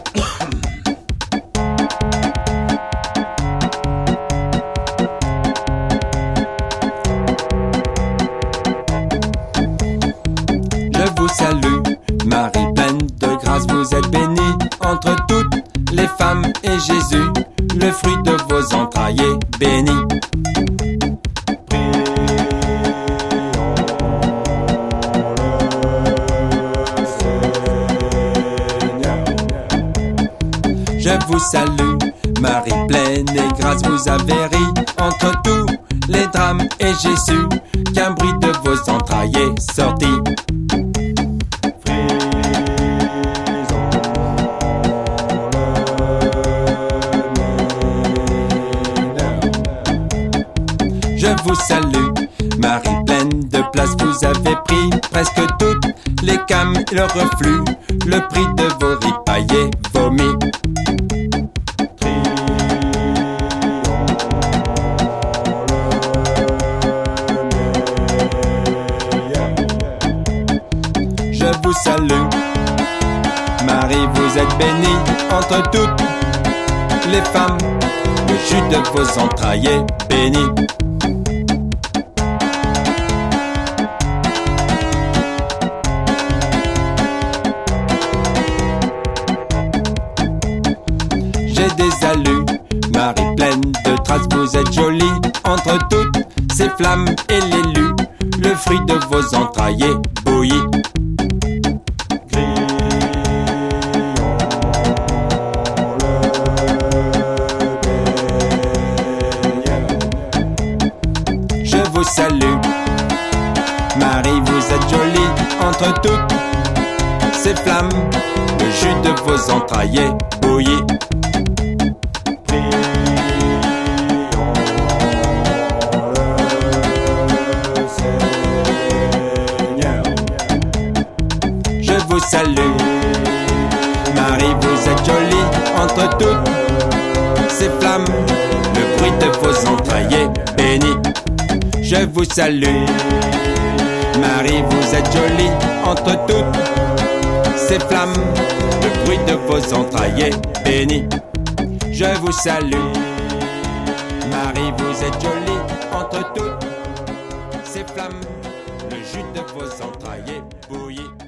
Je vous salue, Marie pleine de grâce, vous êtes bénie entre toutes les femmes, et Jésus, le fruit de vos entrailles, est béni. Je vous salue, Marie pleine et grâce, vous avez ri entre tous les drames, et Jésus, qu'un bruit de vos entrailles est sorti. Je vous salue, Marie pleine de place, vous avez pris presque toutes les cames et le reflux, le prix de vos ripaillés vomis. Je vous salue, Marie, vous êtes bénie entre toutes les femmes, le jus de vos entrailles est béni. J'ai des allus, Marie pleine de traces, vous êtes jolie entre toutes ces flammes et l'élu, le fruit de vos entrailles est bouilli. Je vous salue, Marie, vous êtes jolie entre toutes ces flammes, le jus de vos entrailles est bouilli. Je vous salue, Marie, vous êtes jolie entre toutes ces flammes, le bruit de vos entrailles est béni. Je vous salue, Marie, vous êtes jolie entre toutes ces flammes, le bruit de vos entrailles est béni. Je vous salue, Marie, vous êtes jolie entre toutes ces flammes, le jus de vos entrailles est bouilli.